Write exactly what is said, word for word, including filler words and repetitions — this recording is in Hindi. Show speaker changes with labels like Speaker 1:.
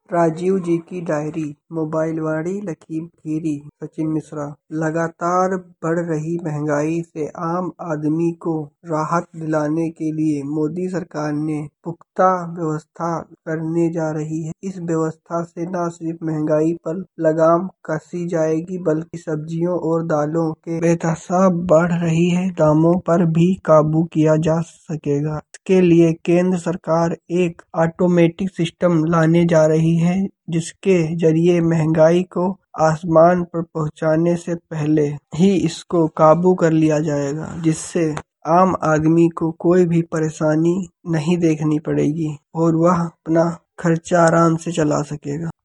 Speaker 1: राजीव जी की डायरी, मोबाइलवाड़ी लकीर-खीरी। सचिन मिश्रा। लगातार बढ़ रही महंगाई से आम आदमी को राहत दिलाने के लिए मोदी सरकार ने पुख्ता व्यवस्था करने जा रही है। इस व्यवस्था से न सिर्फ महंगाई पर लगाम कसी जाएगी बल्कि सब्जियों और दालों के बेतहाशा बढ़ रहे दामों पर भी काबू किया जा सकेगा। इसके लिए केंद्र सरकार एक ऑटोमेटिक सिस्टम लाने जा रही है जिसके जरिए महंगाई को आसमान पर पहुंचने से पहले ही इसको काबू कर लिया जाएगा, जिससे आम आदमी को कोई भी परेशानी नहीं देखनी पड़ेगी और वह अपना खर्चा आराम से चला सकेगा।